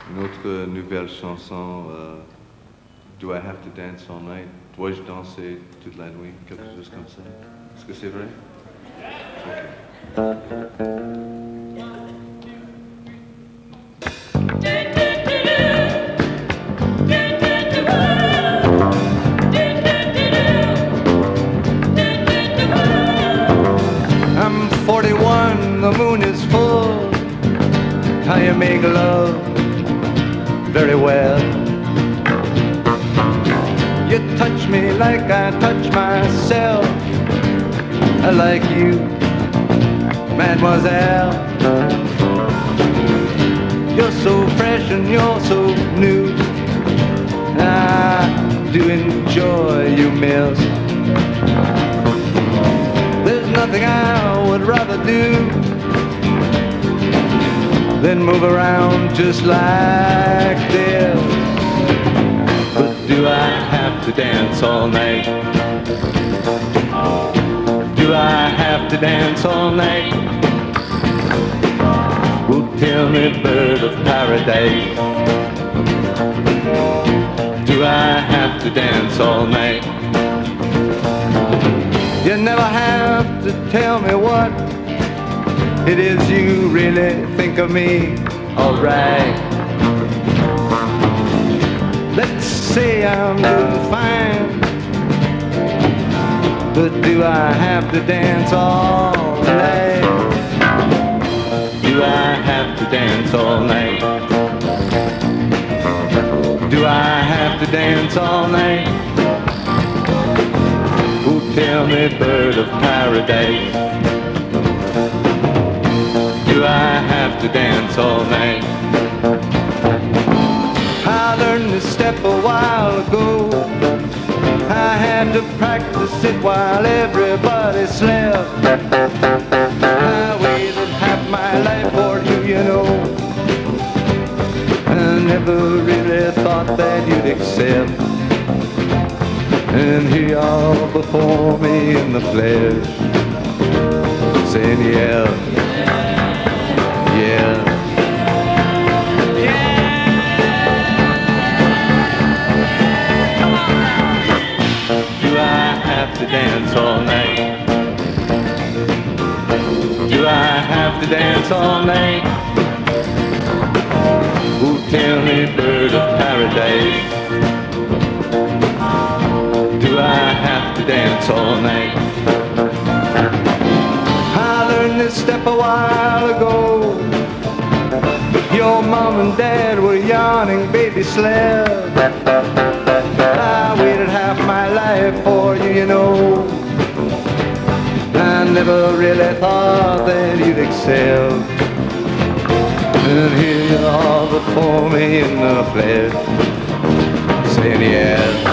Une autre nouvelle chanson, Do I Have to Dance All Night? Dois-je danser toute la nuit? Quelque chose comme ça. Est-ce que c'est vrai? I'm 41, the moon is full. How you make love very well. You touch me like I touch myself. I like you, mademoiselle. You're so fresh and you're so new. I do enjoy you, miss. There's nothing I would rather do than move around just like this. But do I have to dance all night? Do I have to dance all night? Well, tell me, bird of paradise, do I have to dance all night? You never have to tell me what it is you really think of me, alright. Let's say I'm doing fine, but do I have to dance all night? Do I have to dance all night? Do I have to dance all night? Oh, tell me, bird of paradise, do I have to dance all night? I learned this step a while ago. I had to practice it while everybody slept. I waited half my life for you, you know. I never really thought that you'd accept. And here you are before me in the flesh, saying yeah, yeah, yeah. Do I have to dance all night? Do I have to dance all night? Oh, tell me, bird of paradise, do I have to dance all night? I learned this step a while ago, but your mom and dad were yawning, baby slept. I waited half my life for you, you know. I never really thought that you'd accept. And here you are before me in the flesh, saying yeah.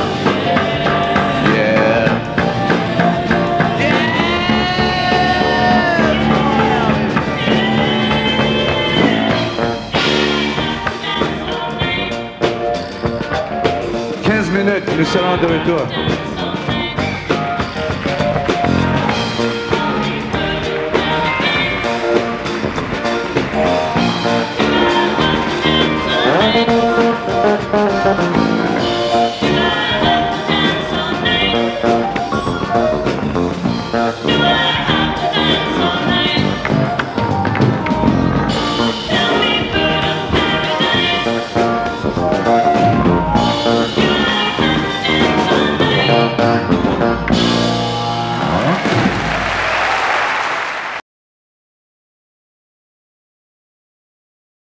Minutes, nous serons de retour.